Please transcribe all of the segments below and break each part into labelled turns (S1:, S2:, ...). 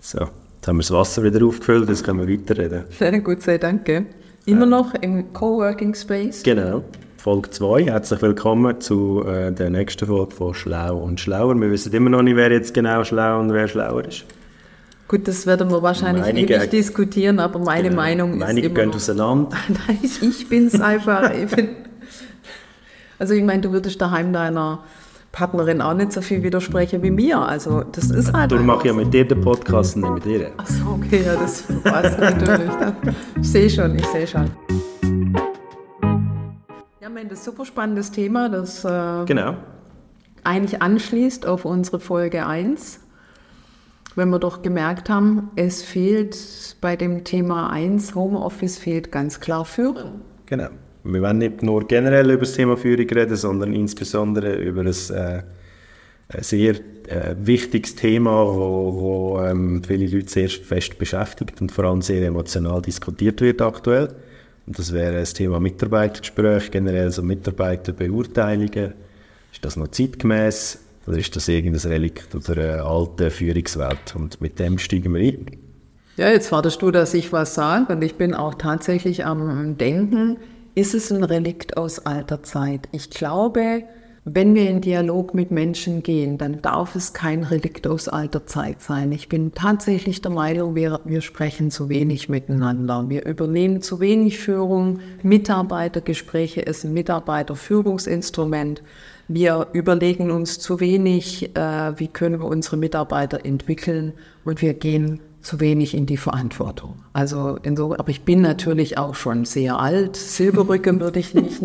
S1: So, jetzt haben wir das Wasser wieder aufgefüllt, jetzt können wir weiterreden.
S2: Sehr gut, sei danke. Immer noch im Coworking Space.
S1: Genau, Folge 2. Herzlich willkommen zu der nächsten Folge von Schlau und Schlauer. Wir wissen immer noch nicht, wer jetzt genau schlau und wer schlauer ist.
S2: Gut, das werden wir wahrscheinlich ewig diskutieren, aber meine Meinung ist
S1: Meinungen gehen auseinander.
S2: Nein, ich bin es einfach. Also ich meine, du würdest daheim deiner Partnerin auch nicht so viel widersprechen wie mir. Also das ist halt.
S1: Du machst ja mit dir den Podcast und nicht mit ihr.
S2: Ach so, okay, ja, das passt natürlich. Ich sehe schon. Ja, ich meine, das ist ein super spannendes Thema, das
S1: genau.
S2: eigentlich anschließt auf unsere Folge 1. Wenn wir doch gemerkt haben, es fehlt bei dem Thema 1, Homeoffice, fehlt ganz klar Führung.
S1: Genau. Wir wollen nicht nur generell über das Thema Führung reden, sondern insbesondere über ein sehr wichtiges Thema, wo viele Leute sehr fest beschäftigt und vor allem sehr emotional diskutiert wird aktuell. Und das wäre das Thema Mitarbeitergespräche, generell so Mitarbeiterbeurteilungen. Ist das noch zeitgemäß oder ist das irgendein Relikt aus einer alten Führungswelt? Und mit dem steigen wir ein.
S2: Ja, jetzt wartest du, dass ich was sage und ich bin auch tatsächlich am Denken, ist es ein Relikt aus alter Zeit? Ich glaube, wenn wir in Dialog mit Menschen gehen, dann darf es kein Relikt aus alter Zeit sein. Ich bin tatsächlich der Meinung, wir sprechen zu wenig miteinander. Wir übernehmen zu wenig Führung. Mitarbeitergespräche ist ein Mitarbeiterführungsinstrument. Wir überlegen uns zu wenig, wie können wir unsere Mitarbeiter entwickeln, und wir gehen zu wenig in die Verantwortung. Also aber ich bin natürlich auch schon sehr alt. Silberrücken würde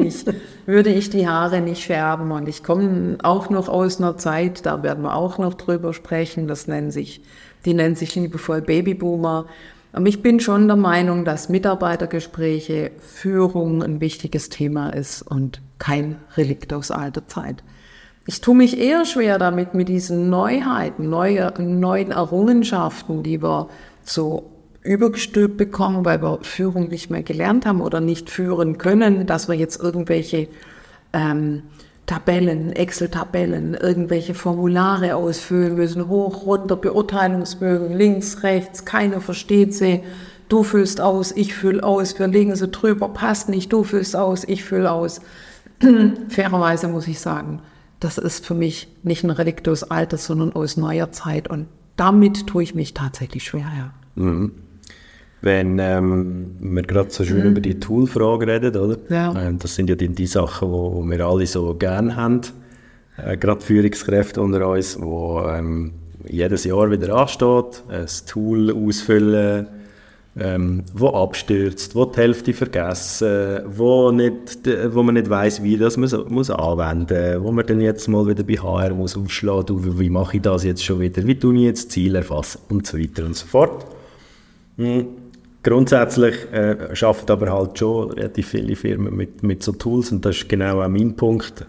S2: ich die Haare nicht färben, und ich komme auch noch aus einer Zeit, da werden wir auch noch drüber sprechen, die nennen sich liebevoll Babyboomer. Aber ich bin schon der Meinung, dass Mitarbeitergespräche, Führung ein wichtiges Thema ist und kein Relikt aus alter Zeit. Ich tue mich eher schwer damit, mit diesen Neuheiten, neuen Errungenschaften, die wir so übergestülpt bekommen, weil wir Führung nicht mehr gelernt haben oder nicht führen können, dass wir jetzt irgendwelche Tabellen, Excel-Tabellen, irgendwelche Formulare ausfüllen müssen, hoch, runter, Beurteilungsbögen, links, rechts, keiner versteht sie. Du füllst aus, ich fülle aus, wir legen sie drüber, passt nicht, du füllst aus, ich fülle aus. Fairerweise muss ich sagen, das ist für mich nicht ein Relikt aus Alter, sondern aus neuer Zeit. Und damit tue ich mich tatsächlich schwer, ja.
S1: Mhm. Wenn wir gerade so schön über die Tool-Frage reden, oder?
S2: Ja.
S1: Das sind ja die Sachen, die wir alle so gerne haben. Gerade Führungskräfte unter uns, wo jedes Jahr wieder ansteht, ein Tool ausfüllen, wo abstürzt, wo die Hälfte vergessen, wo man nicht weiss, wie das muss anwenden, wo man dann jetzt mal wieder bei HR muss aufschlagen, wie mache ich das jetzt schon wieder, wie tue ich jetzt Ziel erfassen und so weiter und so fort. Grundsätzlich arbeiten aber halt schon relativ viele Firmen mit so Tools, und das ist genau auch mein Punkt.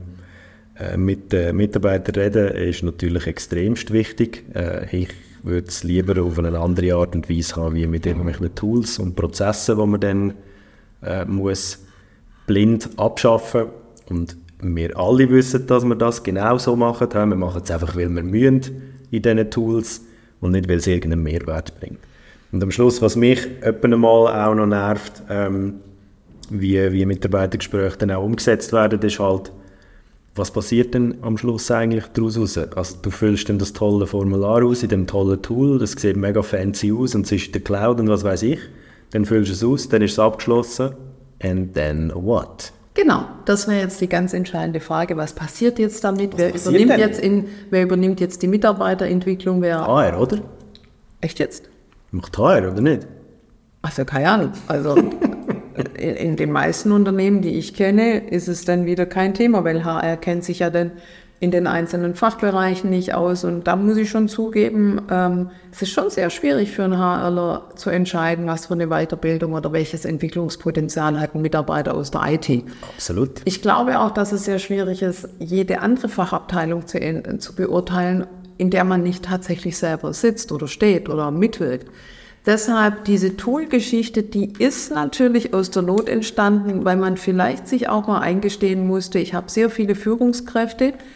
S1: Mit den Mitarbeitern reden ist natürlich extremst wichtig. Ich würde es lieber auf eine andere Art und Weise haben, wie mit irgendwelchen Tools und Prozessen, die man dann muss blind abschaffen. Und wir alle wissen, dass wir das genau so machen. Wir machen es einfach, weil wir müssen in diesen Tools und nicht, weil es irgendeinen Mehrwert bringt. Und am Schluss, was mich etwa mal auch noch nervt, wie Mitarbeitergespräche dann auch umgesetzt werden, ist halt, was passiert denn am Schluss eigentlich daraus raus? Also du füllst dann das tolle Formular aus in dem tollen Tool, das sieht mega fancy aus und es ist in der Cloud und was weiß ich. Dann füllst du es aus, dann ist es abgeschlossen. And then what?
S2: Genau, das wäre jetzt die ganz entscheidende Frage. Was passiert jetzt damit? Wer übernimmt jetzt die Mitarbeiterentwicklung?
S1: HR, oder?
S2: Echt jetzt?
S1: Macht HR, oder nicht?
S2: Also keine Ahnung. Also in den meisten Unternehmen, die ich kenne, ist es dann wieder kein Thema, weil HR kennt sich ja dann in den einzelnen Fachbereichen nicht aus. Und da muss ich schon zugeben, es ist schon sehr schwierig für einen HRler zu entscheiden, was für eine Weiterbildung oder welches Entwicklungspotenzial hat ein Mitarbeiter aus der IT.
S1: Absolut.
S2: Ich glaube auch, dass es sehr schwierig ist, jede andere Fachabteilung zu beurteilen, in der man nicht tatsächlich selber sitzt oder steht oder mitwirkt. Deshalb diese Tool-Geschichte, die ist natürlich aus der Not entstanden, weil man vielleicht sich auch mal eingestehen musste, ich habe sehr viele Führungskräfte,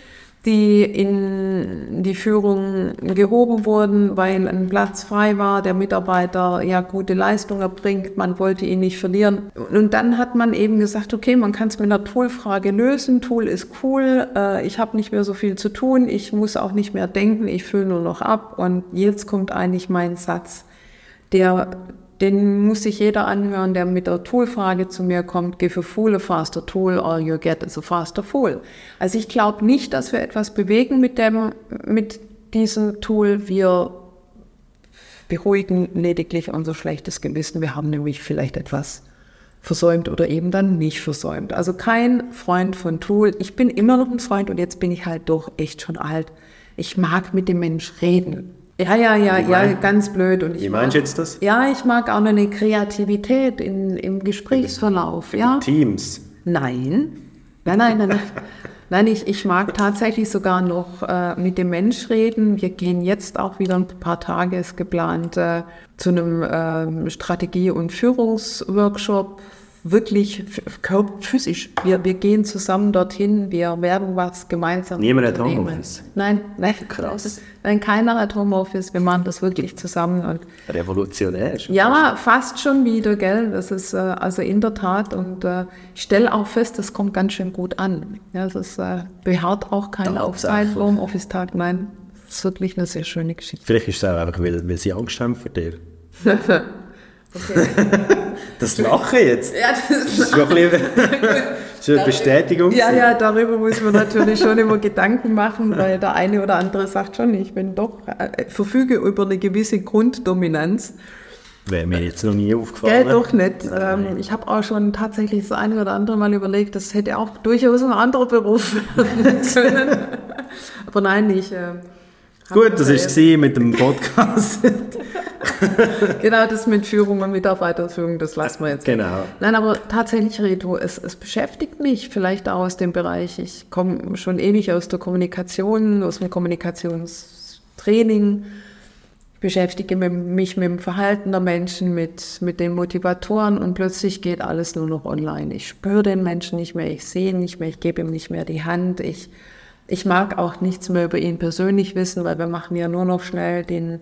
S2: die in die Führung gehoben wurden, weil ein Platz frei war, der Mitarbeiter ja gute Leistung erbringt, man wollte ihn nicht verlieren. Und dann hat man eben gesagt, okay, man kann es mit einer Tool-Frage lösen, Tool ist cool, ich habe nicht mehr so viel zu tun, ich muss auch nicht mehr denken, ich fülle nur noch ab. Und jetzt kommt eigentlich mein Satz, den muss sich jeder anhören, der mit der Tool-Frage zu mir kommt, give a fool a faster tool, all you get is a faster fool. Also ich glaube nicht, dass wir etwas bewegen mit diesem Tool. Wir beruhigen lediglich unser schlechtes Gewissen. Wir haben nämlich vielleicht etwas versäumt oder eben dann nicht versäumt. Also kein Freund von Tool. Ich bin immer noch ein Freund und jetzt bin ich halt doch echt schon alt. Ich mag mit dem Mensch reden. Ja, ganz blöd. Und
S1: Wie meinst du jetzt das?
S2: Ja, ich mag auch noch eine Kreativität im Gesprächsverlauf. Ja.
S1: Teams?
S2: Nein, ich mag tatsächlich sogar noch mit dem Mensch reden. Wir gehen jetzt auch wieder ein paar Tage, ist geplant, zu einem Strategie- und Führungsworkshop. Wirklich physisch. Wir gehen zusammen dorthin, wir werden was gemeinsam
S1: Niemand hat Homeoffice?
S2: Nein.
S1: Krass.
S2: Nein, keiner hat Homeoffice. Wir machen das wirklich zusammen. Und
S1: revolutionär.
S2: Ja, fast schon wieder, gell. Das ist also in der Tat. Und ich stelle auch fest, das kommt ganz schön gut an. Ja, das beharrt auch keiner auf seinen Homeoffice-Tag. Nein, das ist wirklich eine sehr schöne Geschichte.
S1: Vielleicht ist es auch einfach, weil sie Angst haben vor dir.
S2: Okay.
S1: Das Lachen jetzt.
S2: Ja,
S1: das ist doch eine Bestätigung.
S2: Ja, darüber muss man natürlich schon immer Gedanken machen, weil der eine oder andere sagt schon, ich bin doch, verfüge über eine gewisse Grunddominanz.
S1: Wäre mir jetzt noch nie aufgefallen.
S2: Ja, doch nicht. Ich habe auch schon tatsächlich das eine oder andere Mal überlegt, das hätte auch durchaus ein anderer Beruf werden können. Aber nein, ich...
S1: Gut, das war es mit dem Podcast.
S2: Genau, das mit Führung und Mitarbeiterführung, das lassen wir jetzt.
S1: Genau.
S2: Nein, aber tatsächlich, Reto, es beschäftigt mich vielleicht auch aus dem Bereich. Ich komme schon ewig aus der Kommunikation, aus dem Kommunikationstraining. Ich beschäftige mich mit dem Verhalten der Menschen, mit den Motivatoren und plötzlich geht alles nur noch online. Ich spüre den Menschen nicht mehr, ich sehe ihn nicht mehr, ich gebe ihm nicht mehr die Hand. Ich mag auch nichts mehr über ihn persönlich wissen, weil wir machen ja nur noch schnell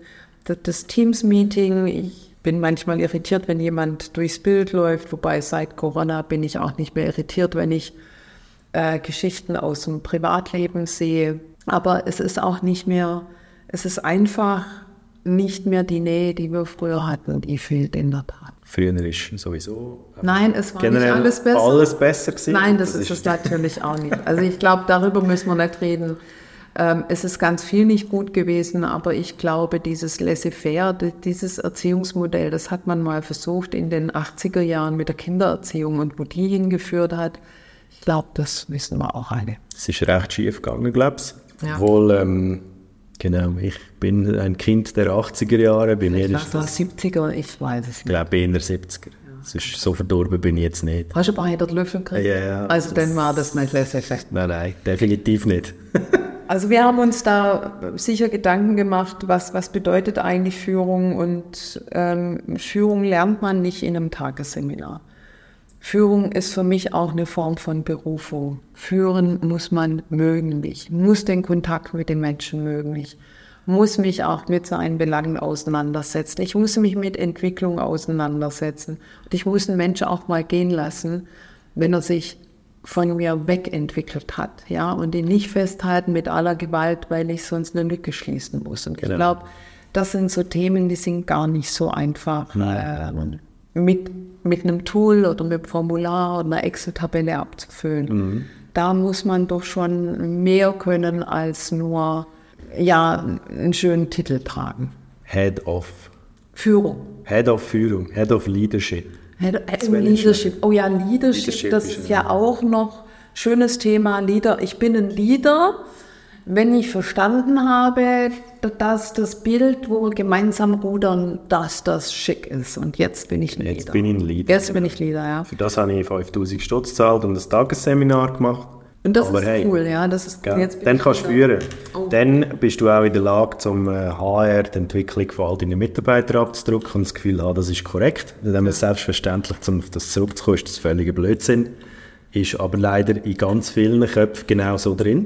S2: das Teams-Meeting. Ich bin manchmal irritiert, wenn jemand durchs Bild läuft, wobei seit Corona bin ich auch nicht mehr irritiert, wenn ich Geschichten aus dem Privatleben sehe. Aber es ist auch nicht mehr, es ist einfach nicht mehr die Nähe, die wir früher hatten, die fehlt in der Tat.
S1: Früher ist sowieso...
S2: Nein, es war nicht alles besser.
S1: Alles besser gewesen.
S2: Nein, das ist es natürlich auch nicht. Also ich glaube, darüber müssen wir nicht reden. Es ist ganz viel nicht gut gewesen, aber ich glaube, dieses Laissez-faire, dieses Erziehungsmodell, das hat man mal versucht in den 80er Jahren mit der Kindererziehung und wo die hingeführt hat. Ich glaube, das wissen wir auch alle.
S1: Es ist recht schief gegangen, glaube ich.
S2: Ja.
S1: Obwohl, genau, ich bin ein Kind der 80er Jahre. Bei mir ist
S2: das 70er, ich weiß es nicht.
S1: Ich glaube, eher 70er. Sonst so verdorben bin ich jetzt nicht.
S2: Hast du bei der Löffel gekriegt?
S1: Ja.
S2: Also dann war das nicht laissez-faire.
S1: Nein, definitiv nicht.
S2: Also wir haben uns da sicher Gedanken gemacht, was bedeutet eigentlich Führung, und Führung lernt man nicht in einem Tagesseminar. Führung ist für mich auch eine Form von Berufung. Führen muss man mögen, ich muss den Kontakt mit den Menschen mögen, ich muss mich auch mit seinen Belangen auseinandersetzen, ich muss mich mit Entwicklung auseinandersetzen und ich muss einen Menschen auch mal gehen lassen, wenn er sich von mir wegentwickelt hat, ja, und ihn nicht festhalten mit aller Gewalt, weil ich sonst eine Lücke schließen muss. Und ich glaube, das sind so Themen, die sind gar nicht so einfach mit einem Tool oder mit einem Formular oder einer Excel-Tabelle abzufüllen. Da muss man doch schon mehr können als nur einen schönen Titel tragen.
S1: Head of
S2: Führung.
S1: Head of Führung, Head of Leadership.
S2: Leadership. Oh ja, Leadership, das ist ja auch noch ein schönes Thema. Ich bin ein Leader, wenn ich verstanden habe, dass das Bild, wo wir gemeinsam rudern, dass das schick ist. Und jetzt bin ich ein Leader.
S1: Jetzt bin ich ein Leader.
S2: Jetzt bin ich Leader, ja.
S1: Für das habe ich 5'000 Stutz gezahlt und ein Tagesseminar gemacht.
S2: Und das ist cool, ja. Das ist, jetzt
S1: dann kannst du führen. Oh. Dann bist du auch in der Lage, zum HR die Entwicklung von all deinen Mitarbeitern abzudrücken und das Gefühl haben, das ist korrekt. Dann ist selbstverständlich, um auf das zurückzukommen, ist das völliger Blödsinn. Ist aber leider in ganz vielen Köpfen genau so drin.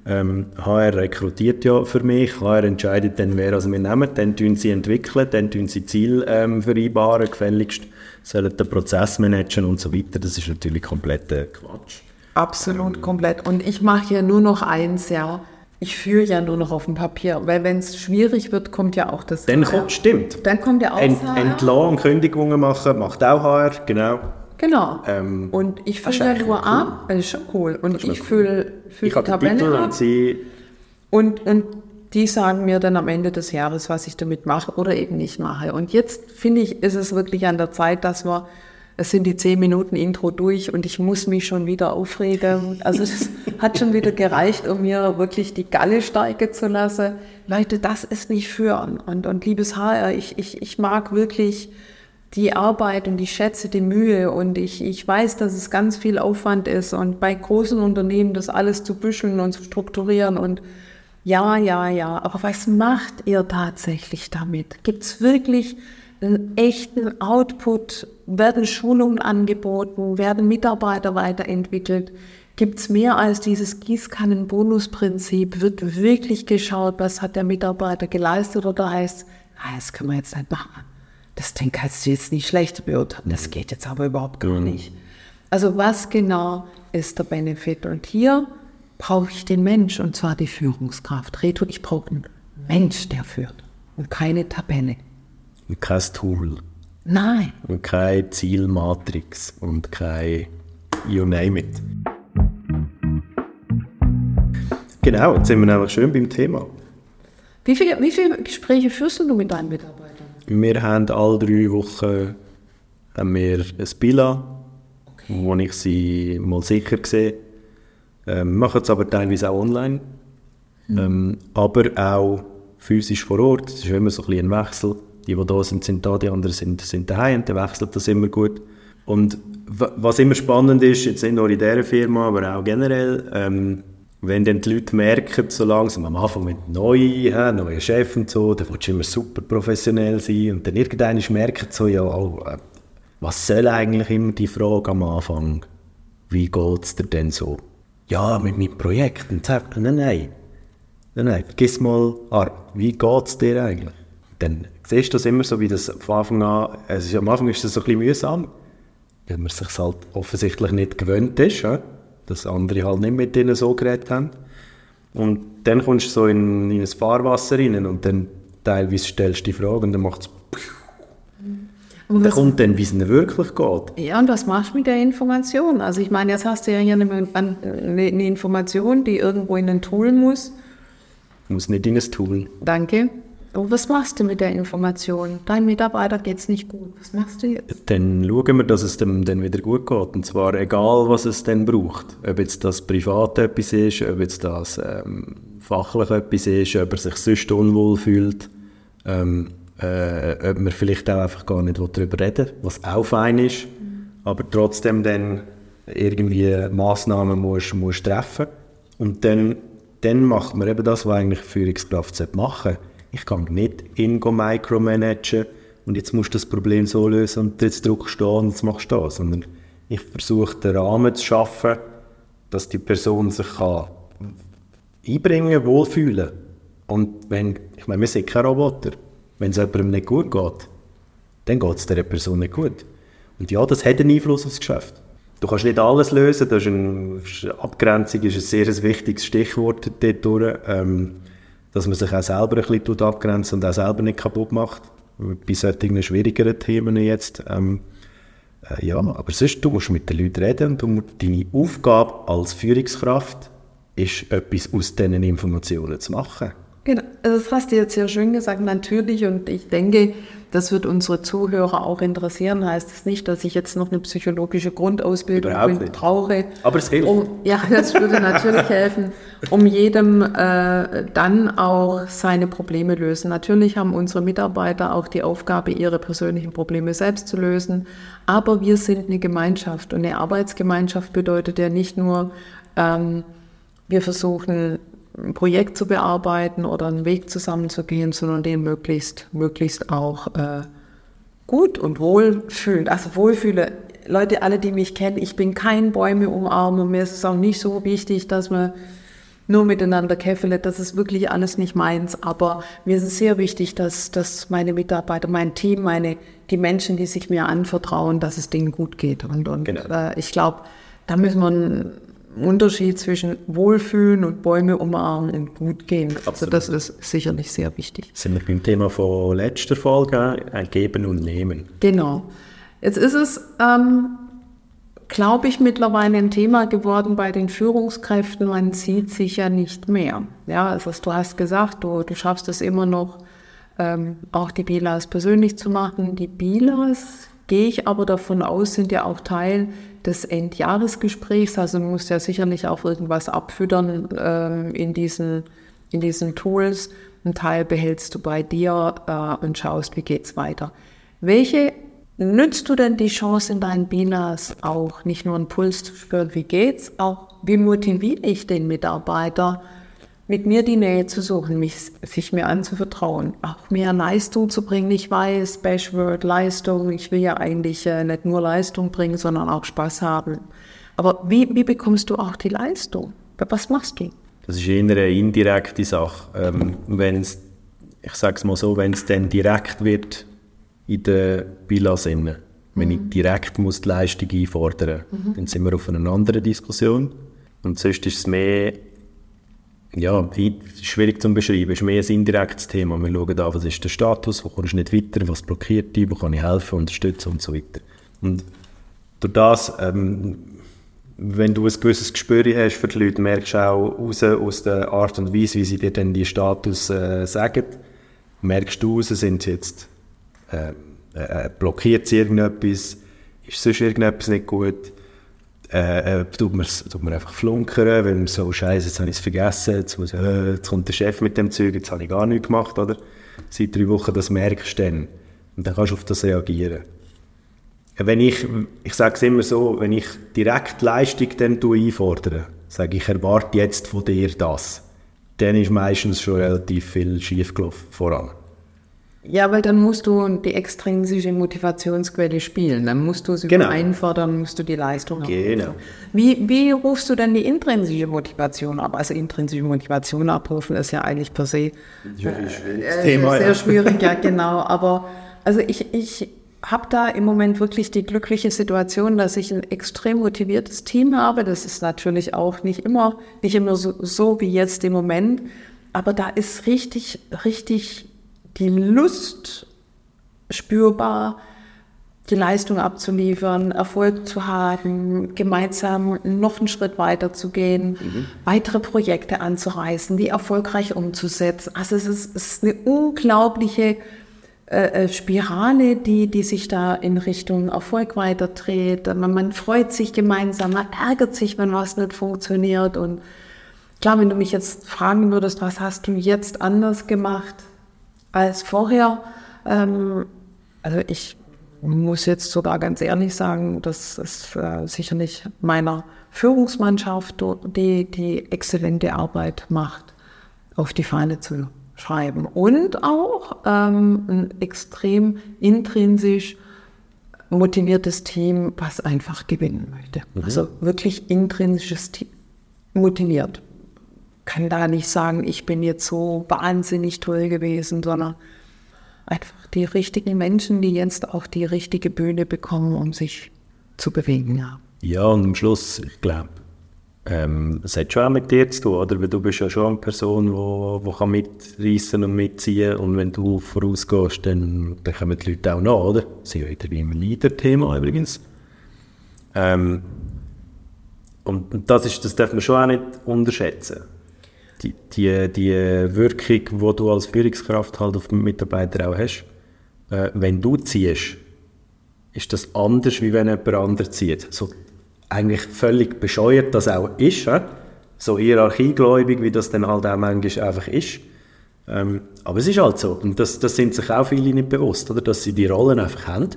S1: HR rekrutiert ja für mich, HR entscheidet dann, wer wir nehmen, dann tun sie entwickeln, dann tun sie Ziel vereinbaren, gefälligst sollen den Prozess managen und so weiter. Das ist natürlich kompletter Quatsch.
S2: Absolut, komplett. Und ich mache ja nur noch eins, ja. Ich führe ja nur noch auf dem Papier, weil wenn es schwierig wird, kommt ja auch das
S1: Dann kommt, stimmt.
S2: Dann kommt ja auch
S1: Entlassen, Kündigungen machen, macht auch HR, genau.
S2: Genau. Und ich fülle ja nur ab, das ist schon cool. Und ich fülle die Tabelle ab. Und die sagen mir dann am Ende des Jahres, was ich damit mache oder eben nicht mache. Und jetzt finde ich, ist es wirklich an der Zeit, es sind die 10 Minuten Intro durch und ich muss mich schon wieder aufregen. Also es hat schon wieder gereicht, um mir wirklich die Galle steigen zu lassen. Leute, das ist nicht führen. Und liebes HR, ich mag wirklich die Arbeit und ich schätze die Mühe und ich weiß, dass es ganz viel Aufwand ist und bei großen Unternehmen das alles zu büscheln und zu strukturieren und ja, aber was macht ihr tatsächlich damit? Gibt es wirklich einen echten Output? Werden Schulungen angeboten? Werden Mitarbeiter weiterentwickelt? Gibt es mehr als dieses Gießkannen-Bonus-Prinzip? Wird wirklich geschaut, was hat der Mitarbeiter geleistet oder heißt, das können wir jetzt nicht machen. Das Ding kannst du jetzt nicht schlecht beurteilen. Das geht jetzt aber überhaupt gar nicht. Also was genau ist der Benefit? Und hier brauche ich den Mensch, und zwar die Führungskraft. Reto, ich brauche einen Mensch, der führt und keine Tabelle.
S1: Und kein Tool.
S2: Nein.
S1: Und keine Zielmatrix und kein you name it. Genau, jetzt sind wir nämlich schön beim Thema.
S2: Wie viele Gespräche führst du mit deinen Mitarbeitern?
S1: Wir haben alle 3 Wochen ein Bila, wo ich sie mal sicher sehe. Wir machen es aber teilweise auch online, aber auch physisch vor Ort. Es ist immer so ein bisschen ein Wechsel. Die da sind da, die anderen sind daheim und dann wechselt das immer gut. Und was immer spannend ist, jetzt nicht nur in dieser Firma, aber auch generell, wenn dann die Leute merken, so langsam am Anfang mit neuen Chef und so, dann willst du immer super professionell sein und dann irgendwann merken so, was soll eigentlich immer die Frage am Anfang? Wie geht es dir denn so? Ja, mit meinem Projekt. Und sagt, nein, vergiss mal, wie geht es dir eigentlich? Dann siehst du das immer so, wie das von Anfang an, am Anfang ist das so ein bisschen mühsam, weil man sich halt offensichtlich nicht gewöhnt ist, ja? Dass andere halt nicht mit denen so geredet haben. Und dann kommst du so in ein Fahrwasser rein und dann teilweise stellst du die Frage und dann macht es dann kommt dann, wie es ihnen wirklich geht.
S2: Ja, und was machst du mit der Information? Also ich meine, jetzt hast du ja hier eine Information, die irgendwo in ein Tool muss.
S1: Muss nicht in ein Tool.
S2: Danke. Und was machst du mit der Information? Dein Mitarbeiter geht es nicht gut. Was machst du jetzt?
S1: Dann schauen wir, dass es dem dann wieder gut geht. Und zwar egal, was es dann braucht. Ob jetzt das privat etwas ist, ob jetzt das fachlich etwas ist, ob er sich sonst unwohl fühlt, ob man vielleicht auch einfach gar nicht darüber reden will, was auch fein ist, aber trotzdem dann irgendwie Massnahmen musst treffen. Und dann macht man eben das, was eigentlich die Führungskraft machen sollte. Ich kann nicht micromanagen und jetzt musst du das Problem so lösen und jetzt drückst du und jetzt machst du das. Sondern ich versuche, den Rahmen zu schaffen, dass die Person sich einbringen kann, wohlfühlen. Und ich meine, wir sind keine Roboter. Wenn es jemandem nicht gut geht, dann geht es dieser Person nicht gut. Und ja, das hat einen Einfluss aufs Geschäft. Du kannst nicht alles lösen, Abgrenzung ist ein sehr wichtiges Stichwort dort, dass man sich auch selber ein bisschen abgrenzt und auch selber nicht kaputt macht. Bei solchen schwierigeren Themen jetzt. Aber sonst, du musst mit den Leuten reden und deine Aufgabe als Führungskraft ist, etwas aus diesen Informationen zu machen.
S2: Genau, das hast du jetzt sehr schön gesagt, natürlich, und ich denke, das wird unsere Zuhörer auch interessieren. Heißt es nicht, dass ich jetzt noch eine psychologische Grundausbildung brauche.
S1: Aber es hilft.
S2: Ja, das würde natürlich helfen, um jedem dann auch seine Probleme lösen. Natürlich haben unsere Mitarbeiter auch die Aufgabe, ihre persönlichen Probleme selbst zu lösen. Aber wir sind eine Gemeinschaft und eine Arbeitsgemeinschaft bedeutet ja nicht nur, wir versuchen, ein Projekt zu bearbeiten oder einen Weg zusammenzugehen, sondern den möglichst auch gut und wohlfühlend. Also Wohlfühle, Leute, alle, die mich kennen, ich bin kein Bäume umarmen. Mir ist es auch nicht so wichtig, dass man nur miteinander käffele, das ist wirklich alles nicht meins. Aber mir ist es sehr wichtig, dass meine Mitarbeiter, mein Team, die Menschen, die sich mir anvertrauen, dass es denen gut geht. Und genau. Ich glaube, da müssen wir einen Unterschied zwischen Wohlfühlen und Bäume umarmen und gut gehen. Also das ist sicherlich sehr wichtig.
S1: Sind wir beim Thema von letzter Folge, Geben und Nehmen.
S2: Genau. Jetzt ist es, glaube ich, mittlerweile ein Thema geworden bei den Führungskräften. Man sieht sich ja nicht mehr. Ja, also du hast gesagt, du schaffst es immer noch, auch die BILAS persönlich zu machen. Die BILAS, gehe ich aber davon aus, sind ja auch Teil des Endjahresgesprächs. Also du musst ja sicherlich auch irgendwas abfüttern in diesen Tools. Ein Teil behältst du bei dir und schaust, wie geht's weiter. Nützt du denn die Chance in deinen BILAS auch, nicht nur einen Puls zu spüren, wie geht's, auch wie motiviere ich den Mitarbeiter, mit mir die Nähe zu suchen, sich mir anzuvertrauen, auch mehr Leistung zu bringen. Ich weiß, Bashword, Leistung, ich will ja eigentlich nicht nur Leistung bringen, sondern auch Spaß haben. Aber wie bekommst du auch die Leistung? Was machst du?
S1: Das ist eher eine indirekte Sache. Ich sage es mal so, wenn es dann direkt wird, in der BILAS, wenn ich direkt muss die Leistung einfordern muss, dann sind wir auf einer anderen Diskussion. Und sonst ist es mehr, ja, schwierig zu beschreiben, es ist mehr ein indirektes Thema. Wir schauen an, was ist der Status, wo kommst du nicht weiter, was blockiert dich, wo kann ich helfen, unterstützen und so weiter. Und durch das, wenn du ein gewisses Gespür hast für die Leute, merkst du auch aus der Art und Weise, wie sie dir dann die Status sagen, merkst du sind sie jetzt blockiert sie irgendetwas, ist sonst irgendetwas nicht gut, tut man einfach flunkern, weil man so, Scheiße, jetzt habe ich es vergessen, jetzt kommt der Chef mit dem Zeug, jetzt habe ich gar nichts gemacht, oder? Seit 3 Wochen, das merkst du dann. Und dann kannst du auf das reagieren. Wenn ich sage es immer so, wenn ich direkt Leistung dann einfordere, sage ich erwarte jetzt von dir das, dann ist meistens schon relativ viel schiefgelaufen voran.
S2: Ja, weil dann musst du die extrinsische Motivationsquelle spielen. Dann musst du sie einfordern, musst du die Leistung haben.
S1: Genau.
S2: Wie rufst du denn die intrinsische Motivation ab? Also intrinsische Motivation abrufen ist ja eigentlich per se sehr schwierig, ja genau. Aber also ich habe da im Moment wirklich die glückliche Situation, dass ich ein extrem motiviertes Team habe. Das ist natürlich auch nicht immer so wie jetzt im Moment. Aber da ist richtig die Lust spürbar, die Leistung abzuliefern, Erfolg zu haben, gemeinsam noch einen Schritt weiter zu gehen, weitere Projekte anzureißen, die erfolgreich umzusetzen. Also es ist eine unglaubliche Spirale, die sich da in Richtung Erfolg weiterdreht. Man freut sich gemeinsam, man ärgert sich, wenn was nicht funktioniert. Und klar, wenn du mich jetzt fragen würdest, was hast du jetzt anders gemacht als vorher? Also ich muss jetzt sogar ganz ehrlich sagen, das ist sicherlich meiner Führungsmannschaft, die exzellente Arbeit macht, auf die Fahne zu schreiben. Und auch ein extrem intrinsisch motiviertes Team, was einfach gewinnen möchte. Also wirklich intrinsisches Team motiviert. Kann da nicht sagen, ich bin jetzt so wahnsinnig toll gewesen, sondern einfach die richtigen Menschen, die jetzt auch die richtige Bühne bekommen, um sich zu bewegen.
S1: Ja, und am Schluss, ich glaube, es hat schon auch mit dir zu tun, oder? Weil du bist ja schon eine Person, die mitreissen und mitziehen kann. Und wenn du vorausgehst, dann kommen die Leute auch nach, oder? Das ist ja wieder wie ein Leader-Thema übrigens. Und das darf man schon auch nicht unterschätzen. Die Wirkung, die du als Führungskraft halt auf den Mitarbeiter auch hast, wenn du ziehst, ist das anders, wie wenn jemand anderes zieht. So eigentlich völlig bescheuert das auch ist, so hierarchiegläubig, wie das dann halt auch manchmal einfach ist. Aber es ist halt so. Und das sind sich auch viele nicht bewusst, oder? Dass sie die Rollen einfach haben.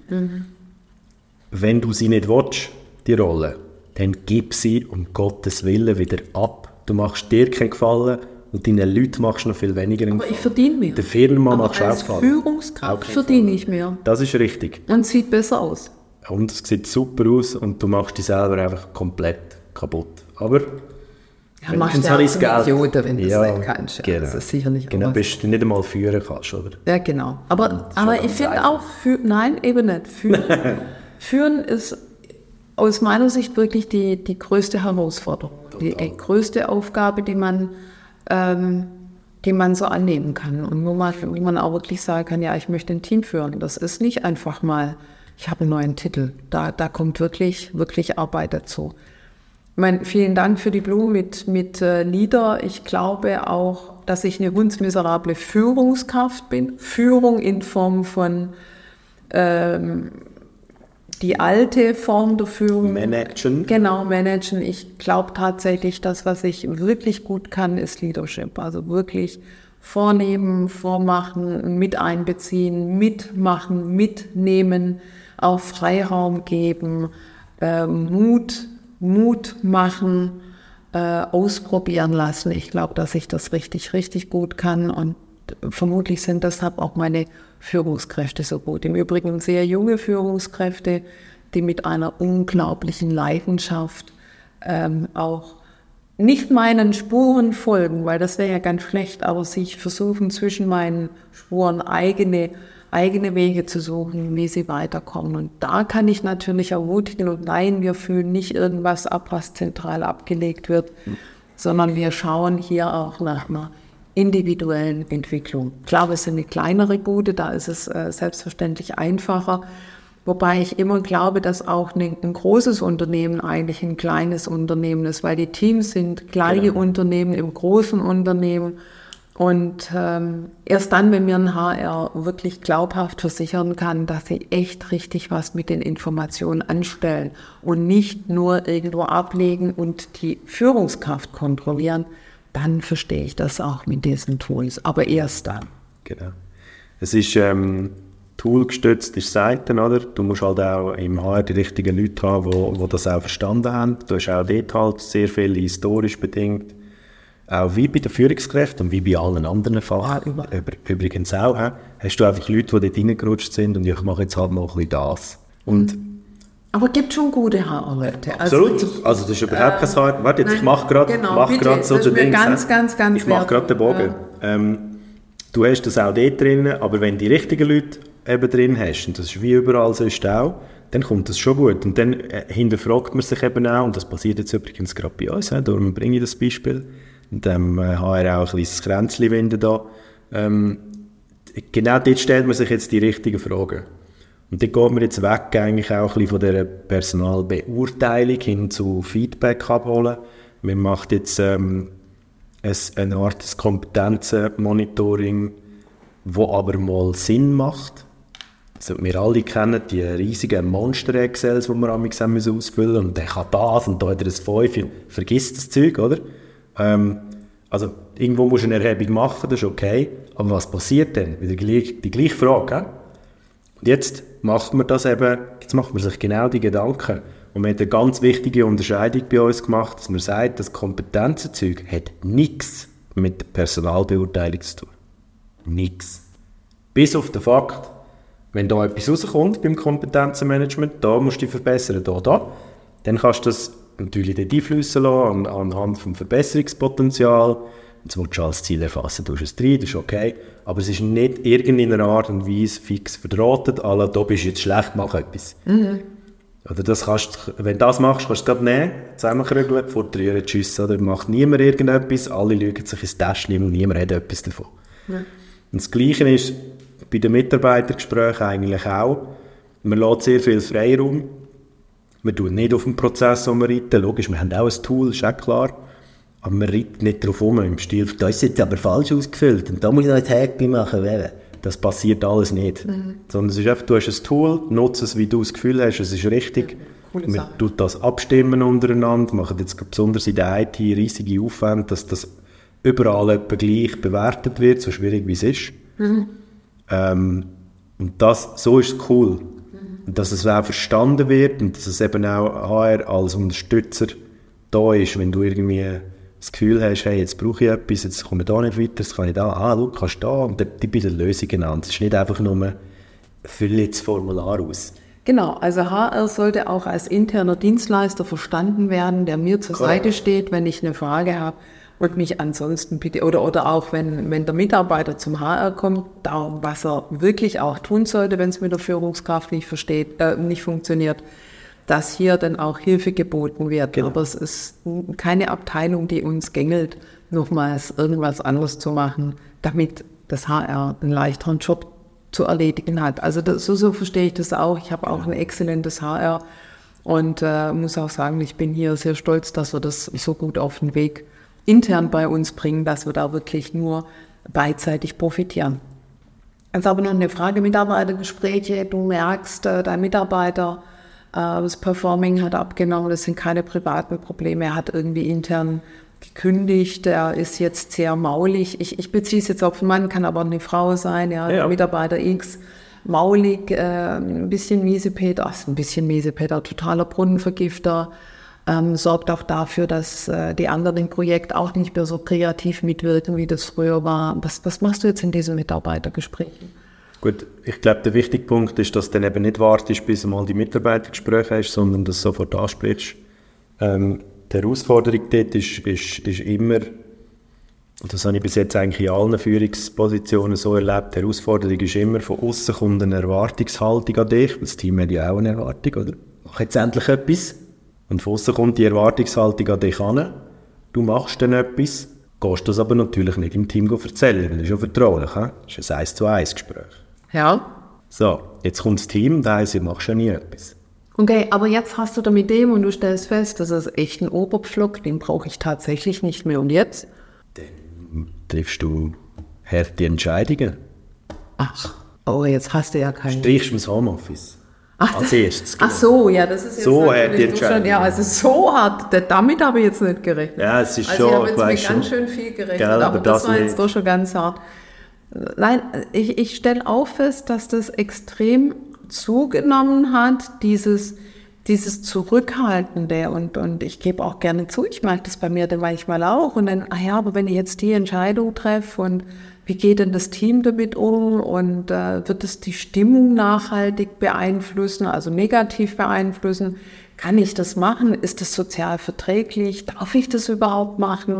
S1: Wenn du sie nicht willst, die Rollen, dann gib sie um Gottes Willen wieder ab. Du machst dir keinen Gefallen und deinen Leuten machst du noch viel weniger einen Gefallen.
S2: Aber ich verdiene mehr.
S1: Der Firma machst du auch Gefallen.
S2: Als Führungskraft verdiene ich mehr.
S1: Das ist richtig.
S2: Und sieht besser aus.
S1: Und es sieht super aus und du machst dich selber einfach komplett kaputt. Aber
S2: Ja, machst du ja zum Idioten, wenn du es nicht kannst.
S1: Genau.
S2: Das ist sicher nicht
S1: genau, bis du nicht einmal führen kannst, oder?
S2: Ja, genau. Aber ich finde auch, nein, eben nicht. Führen ist aus meiner Sicht wirklich die größte Herausforderung. Total. Die größte Aufgabe, die man so annehmen kann. Und wo man auch wirklich sagen kann, ja, ich möchte ein Team führen. Das ist nicht einfach mal, ich habe einen neuen Titel. Da kommt wirklich Arbeit dazu. Ich meine, vielen Dank für die Blumen mit Leader. Ich glaube auch, dass ich eine hundsmiserable Führungskraft bin. Führung in Form von die alte Form der Führung.
S1: Managen.
S2: Genau, managen. Ich glaube tatsächlich, das, was ich wirklich gut kann, ist Leadership. Also wirklich vornehmen, vormachen, mit einbeziehen, mitmachen, mitnehmen, auch Freiraum geben, Mut machen, ausprobieren lassen. Ich glaube, dass ich das richtig, richtig gut kann und vermutlich sind deshalb auch meine Führungskräfte so gut. Im Übrigen sehr junge Führungskräfte, die mit einer unglaublichen Leidenschaft auch nicht meinen Spuren folgen, weil das wäre ja ganz schlecht, aber sich versuchen, zwischen meinen Spuren eigene Wege zu suchen, wie sie weiterkommen. Und da kann ich natürlich ermutigen und nein, wir fühlen nicht irgendwas ab, was zentral abgelegt wird, sondern wir schauen hier auch nach einer individuellen Entwicklung. Klar, wir sind eine kleinere Bude, da ist es selbstverständlich einfacher, wobei ich immer glaube, dass auch ein großes Unternehmen eigentlich ein kleines Unternehmen ist, weil die Teams sind kleine Unternehmen im großen Unternehmen und erst dann, wenn mir ein HR wirklich glaubhaft versichern kann, dass sie echt richtig was mit den Informationen anstellen und nicht nur irgendwo ablegen und die Führungskraft kontrollieren, dann verstehe ich das auch mit diesen Tools, aber erst dann.
S1: Genau. Es ist toolgestützte Seiten, oder? Du musst halt auch im HR die richtigen Leute haben, die das auch verstanden haben. Du hast auch dort halt sehr viel historisch bedingt. Auch wie bei den Führungskräften und wie bei allen anderen Fach, übrigens auch, hast du einfach Leute, die dort reingerutscht sind und ich mache jetzt halt mal ein bisschen das. Und
S2: aber es gibt schon gute HR-Leute.
S1: Absolut. Also das ist überhaupt kein HR. Warte jetzt, ich mache gerade so den Ding. Ich mache gerade den Bogen. Ja. Du hast das auch dort drin, aber wenn du die richtigen Leute eben drin hast, und das ist wie überall sonst auch, dann kommt das schon gut. Und dann hinterfragt man sich eben auch, und das passiert jetzt übrigens gerade bei uns, darum bringe ich das Beispiel, und dem HR auch ein kleines Kränzchen winden da. Genau dort stellt man sich jetzt die richtigen Fragen. Und dann geht man jetzt weg eigentlich auch ein bisschen von dieser Personalbeurteilung hin zu Feedback abholen. Man macht jetzt eine Art Kompetenzenmonitoring, wo aber mal Sinn macht. Also wir alle kennen die riesigen Monster-Excels, die wir ausfüllen müssen. Und der kann das und da hat er ein 5. Vergiss das Zeug, oder? Also irgendwo musst du eine Erhebung machen, das ist okay. Aber was passiert denn? Wieder die gleiche Frage, gell? Und jetzt macht man sich genau die Gedanken. Und man hat eine ganz wichtige Unterscheidung bei uns gemacht, dass man sagt, das Kompetenzenzeug hat nichts mit der Personalbeurteilung zu tun. Nichts. Bis auf den Fakt, wenn da etwas rauskommt beim Kompetenzenmanagement, da musst du dich verbessern, da, dann kannst du das natürlich dort einfliessen lassen, anhand vom Verbesserungspotenzial. Jetzt willst du als Ziel erfassen, du hast es drin, das ist okay. Aber es ist nicht irgendeiner Art und Weise fix verdrahtet, da bist du jetzt schlecht, mach etwas. Mhm. Oder das wenn du das machst, kannst du es gerade nehmen, zusammenkrügeln, fortrieren, tschüss, oder macht niemand irgendetwas, alle lügen sich ins Täschchen und niemand hat etwas davon. Ja. Und das Gleiche ist bei den Mitarbeitergesprächen eigentlich auch. Man lässt sehr viel Freiraum. Man tut nicht auf den Prozess, den wir reiten. Logisch, wir haben auch ein Tool, ist auch klar. Aber man reitet nicht darauf um, im Stil, da ist jetzt aber falsch ausgefüllt und da muss ich noch ein Häkchen machen. Das passiert alles nicht. Mhm. Sondern es ist einfach, du hast ein Tool, nutze es, wie du das Gefühl hast, es ist richtig. Ja, man tut das abstimmen untereinander, machen jetzt besonders in der IT riesige Aufwände, dass das überall etwa gleich bewertet wird, so schwierig wie es ist. Mhm. Und so ist es cool. Und dass es auch verstanden wird und dass es eben auch HR als Unterstützer da ist, wenn du irgendwie das Gefühl hast, hey, jetzt brauche ich etwas, jetzt komme ich da nicht weiter, jetzt kann ich da, schau, kannst du da, und die bieten Lösungen an. Es ist nicht einfach nur, fülle jetzt das Formular aus.
S2: Genau, also HR sollte auch als interner Dienstleister verstanden werden, der mir zur Seite steht, wenn ich eine Frage habe und mich ansonsten bitte, oder auch wenn der Mitarbeiter zum HR kommt, darum, was er wirklich auch tun sollte, wenn es mit der Führungskraft nicht funktioniert, dass hier dann auch Hilfe geboten wird. Genau. Aber es ist keine Abteilung, die uns gängelt, nochmals irgendwas anderes zu machen, damit das HR einen leichteren Job zu erledigen hat. Also so verstehe ich das auch. Ich habe auch ein exzellentes HR und muss auch sagen, ich bin hier sehr stolz, dass wir das so gut auf den Weg intern bei uns bringen, dass wir da wirklich nur beidseitig profitieren. Jetzt aber noch eine Frage, Mitarbeitergespräche. Du merkst, dein Mitarbeiter, das Performing hat abgenommen, das sind keine privaten Probleme, er hat irgendwie intern gekündigt, er ist jetzt sehr maulig. Ich beziehe es jetzt auf einen Mann, kann aber eine Frau sein, ja. Mitarbeiter X, maulig, ein bisschen Miesepeter, totaler Brunnenvergifter, sorgt auch dafür, dass die anderen im Projekt auch nicht mehr so kreativ mitwirken, wie das früher war. Was machst du jetzt in diesen Mitarbeitergesprächen?
S1: Gut, ich glaube, der wichtige Punkt ist, dass du dann eben nicht wartest, bis du mal die Mitarbeitergespräche hast, sondern dass du sofort ansprichst. Die Herausforderung dort ist immer, und das habe ich bis jetzt eigentlich in allen Führungspositionen so erlebt, die Herausforderung ist immer, von außen kommt eine Erwartungshaltung an dich, weil das Team hat ja auch eine Erwartung, oder? Mach jetzt endlich etwas. Und von außen kommt die Erwartungshaltung an dich an, du machst dann etwas, gehst das aber natürlich nicht im Team erzählen, weil das ist ja vertraulich, he? Das ist ein 1-zu-1 Gespräch.
S2: Ja.
S1: So, jetzt kommt das Team, da heisst, du machst ja nie etwas.
S2: Okay, aber jetzt hast du da mit dem und du stellst fest, das ist echt ein Oberpflock, den brauche ich tatsächlich nicht mehr. Und jetzt?
S1: Dann triffst du harte Entscheidungen.
S2: Ach, oh, jetzt hast du ja keinen...
S1: Strichst du ins Homeoffice. Als erstes.
S2: Genau. Ach so, ja, das ist jetzt
S1: so natürlich
S2: schon, ja, also so hart, damit habe ich jetzt nicht gerechnet.
S1: Ja, es ist
S2: also
S1: schon,
S2: ich habe jetzt mit ganz schön viel gerechnet,
S1: gell,
S2: aber das war
S1: nicht.
S2: jetzt doch schon ganz hart. Nein, ich stelle auch fest, dass das extrem zugenommen hat, dieses Zurückhaltende und ich gebe auch gerne zu, ich mag das bei mir dann manchmal auch und dann, aber wenn ich jetzt die Entscheidung treffe und wie geht denn das Team damit um und wird es die Stimmung nachhaltig beeinflussen, also negativ beeinflussen? Kann ich das machen? Ist das sozial verträglich? Darf ich das überhaupt machen?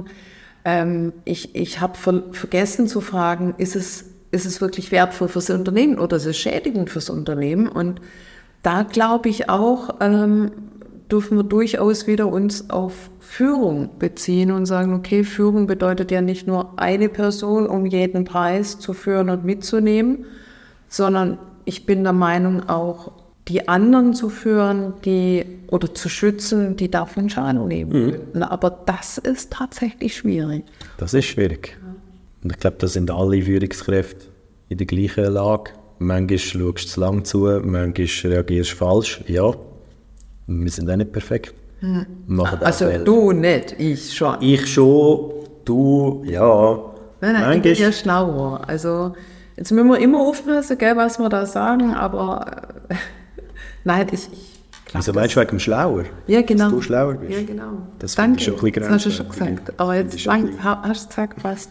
S2: Ich habe vergessen zu fragen, ist es wirklich wertvoll fürs Unternehmen oder ist es schädigend fürs Unternehmen? Und da glaube ich auch, dürfen wir durchaus wieder uns auf Führung beziehen und sagen, okay, Führung bedeutet ja nicht nur eine Person um jeden Preis zu führen und mitzunehmen, sondern ich bin der Meinung auch, die anderen zu führen, oder zu schützen, die davon Schaden nehmen könnten. Aber das ist tatsächlich schwierig. Das ist schwierig.
S1: Und ich glaube, da sind alle Führungskräfte in der gleichen Lage. Manchmal schaust du zu lang zu, manchmal reagierst du falsch. Ja, wir sind auch nicht perfekt.
S2: Also du nicht, ich schon.
S1: Ich schon, du, ja.
S2: Nein, ich bin ja schlauer. Also jetzt müssen wir immer aufpassen, gell, was wir da sagen, aber nein, ich
S1: also meinst du wegen dem Schlauer?
S2: Ja, genau.
S1: Dass du schlauer bist?
S2: Ja, genau.
S1: Das
S2: Danke,
S1: schon ein
S2: das hast du schon gesagt. Aber jetzt hast du gesagt fast.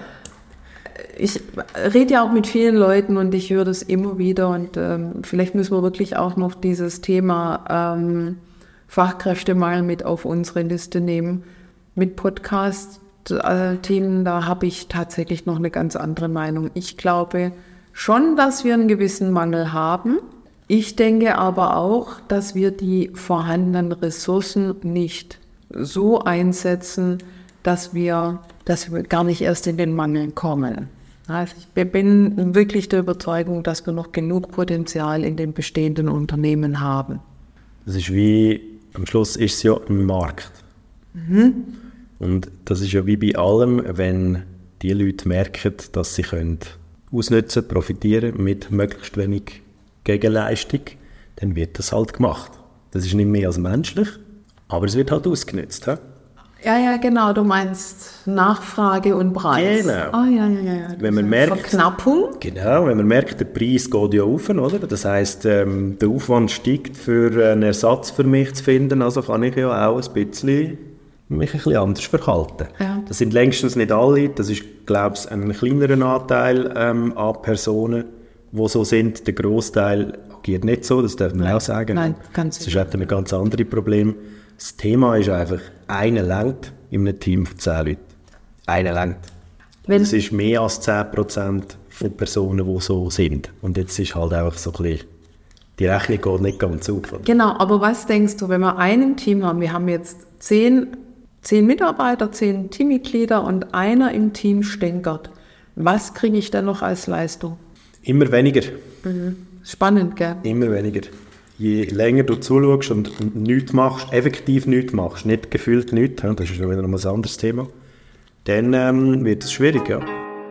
S2: Ich rede ja auch mit vielen Leuten und ich höre das immer wieder und vielleicht müssen wir wirklich auch noch dieses Thema Fachkräftemangel mit auf unsere Liste nehmen. Mit Podcast-Themen, da habe ich tatsächlich noch eine ganz andere Meinung. Ich glaube schon, dass wir einen gewissen Mangel haben. Ich denke aber auch, dass wir die vorhandenen Ressourcen nicht so einsetzen, dass wir gar nicht erst in den Mangel kommen. Also ich bin wirklich der Überzeugung, dass wir noch genug Potenzial in den bestehenden Unternehmen haben.
S1: Das ist wie, am Schluss ist es ja ein Markt. Und das ist ja wie bei allem, wenn die Leute merken, dass sie können ausnutzen, profitieren mit möglichst wenig Gegenleistung, dann wird das halt gemacht. Das ist nicht mehr als menschlich, aber es wird halt ausgenutzt. He?
S2: Ja, genau, du meinst Nachfrage und Preis.
S1: Genau.
S2: Ja.
S1: Wenn man merkt,
S2: Verknappung?
S1: Genau, wenn man merkt, der Preis geht ja auf, oder? Das heisst, der Aufwand steigt, für einen Ersatz für mich zu finden, also kann ich ja auch mich ein bisschen anders verhalten.
S2: Ja.
S1: Das sind längstens nicht alle, das ist, glaube ich, ein kleinerer Anteil an Personen, die so sind. Der Großteil agiert nicht so, das darf man auch sagen.
S2: Nein, ganz
S1: sicher. Das ist ein ganz anderes Problem. Das Thema ist einfach, einer langt in einem Team von 10 Leuten. Einer langt. Das ist mehr als 10% von Personen, die so sind. Und jetzt ist halt einfach so ein bisschen, die Rechnung geht nicht ganz auf.
S2: Genau, aber was denkst du, wenn wir ein Team haben, wir haben jetzt 10 Mitarbeiter, 10 Teammitglieder und einer im Team stänkert. Was kriege ich dann noch als Leistung?
S1: Immer weniger.
S2: Spannend, gell?
S1: Immer weniger. Je länger du zuschaust und nichts machst, effektiv nichts machst, nicht gefühlt nichts, das ist schon wieder noch ein anderes Thema, dann wird es schwierig, ja.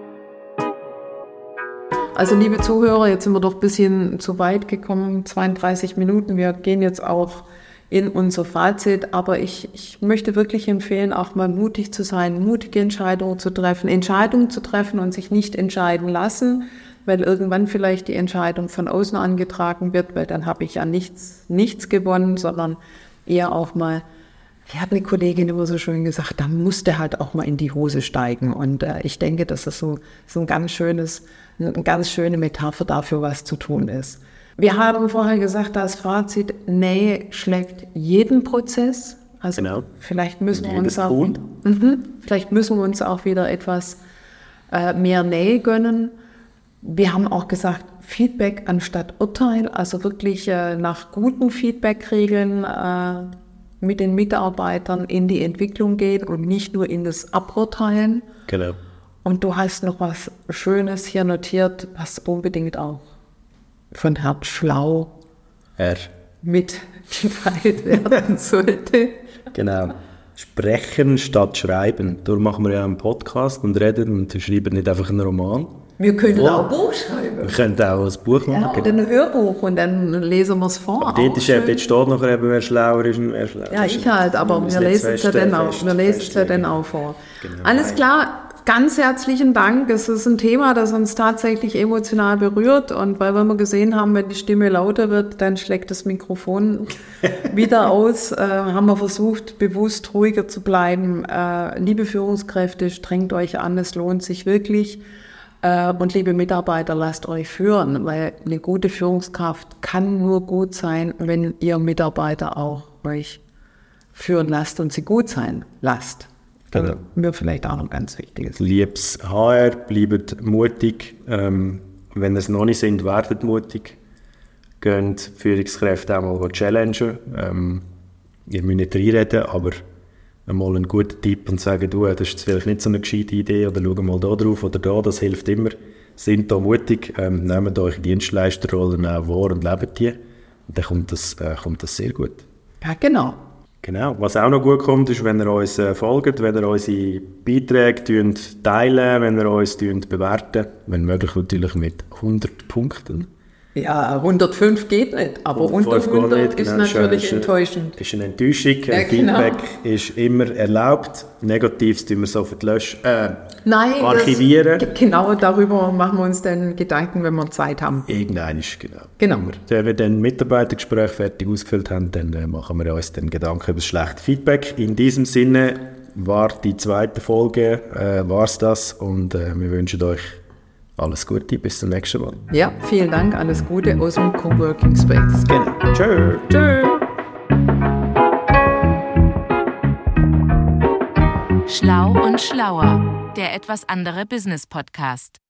S2: Also liebe Zuhörer, jetzt sind wir doch ein bisschen zu weit gekommen, 32 Minuten. Wir gehen jetzt auch in unser Fazit, aber ich möchte wirklich empfehlen, auch mal mutig zu sein, mutige Entscheidungen zu treffen und sich nicht entscheiden lassen, weil irgendwann vielleicht die Entscheidung von außen angetragen wird, weil dann habe ich ja nichts gewonnen, sondern eher auch mal, wie hat eine Kollegin immer so schön gesagt, da musste halt auch mal in die Hose steigen. Und ich denke, dass das so eine ganz schöne Metapher dafür, was zu tun ist. Wir haben vorher gesagt, das Fazit, Nähe schlägt jeden Prozess. Also genau. Vielleicht müssen wir uns auch wieder etwas mehr Nähe gönnen. Wir haben auch gesagt, Feedback anstatt Urteil, also wirklich nach guten Feedback-Regeln mit den Mitarbeitern in die Entwicklung gehen und nicht nur in das Aburteilen.
S1: Genau.
S2: Und du hast noch was Schönes hier notiert, was unbedingt auch von Herrn Schlau mitgeteilt werden sollte.
S1: Genau. Sprechen statt schreiben. Darum machen wir ja einen Podcast und reden und schreiben nicht einfach einen Roman.
S2: Wir können auch ein Buch schreiben.
S1: Wir können auch ein Buch machen.
S2: Ja, oder ein Hörbuch und dann lesen wir es vor.
S1: Aber dort steht nachher eben, wer schlauer ist und wer schlauer ist.
S2: Ja, ich halt, aber wir lesen es ja dann auch vor. Genau. Alles klar. Ganz herzlichen Dank. Es ist ein Thema, das uns tatsächlich emotional berührt. Und weil wir gesehen haben, wenn die Stimme lauter wird, dann schlägt das Mikrofon wieder aus. Haben wir versucht, bewusst ruhiger zu bleiben. Liebe Führungskräfte, strengt euch an, es lohnt sich wirklich. Und liebe Mitarbeiter, lasst euch führen, weil eine gute Führungskraft kann nur gut sein, wenn ihr Mitarbeiter auch euch führen lasst und sie gut sein lasst. Genau. Mir vielleicht auch noch ganz Wichtiges.
S1: Liebes HR, bleibt mutig. Wenn ihr es noch nicht sind, werdet mutig. Geht Führungskräfte auch mal challengen. Ihr müsst nicht reinreden, aber mal einen guten Tipp und sagen, du, das ist vielleicht nicht so eine gescheite Idee oder schau mal da drauf oder da, das hilft immer. Sind da mutig, nehmt euch Dienstleisterrollen auch wahr und lebt die. Und dann kommt das sehr gut.
S2: Ja, genau.
S1: Genau. Was auch noch gut kommt, ist, wenn ihr uns folgt, wenn ihr unsere Beiträge teilen, wenn ihr uns bewerten, wenn möglich natürlich mit 100 Punkten.
S2: Ja, 105 geht nicht, aber unter 100 ist natürlich enttäuschend.
S1: Ist eine Enttäuschung. Ja, Feedback ist immer erlaubt. Negatives tun wir sofort archivieren.
S2: Genau, darüber machen wir uns dann Gedanken, wenn wir Zeit haben.
S1: Irgendwann ist genau. Wenn wir dann Mitarbeitergespräch fertig ausgefüllt haben, dann machen wir uns dann Gedanken über das schlechte Feedback. In diesem Sinne war die zweite Folge, war's das und wir wünschen euch alles Gute, bis zum nächsten Mal.
S2: Ja, vielen Dank, alles Gute aus dem Coworking Space.
S1: Genau. Tschö.
S3: Schlau und Schlauer, der etwas andere Business-Podcast.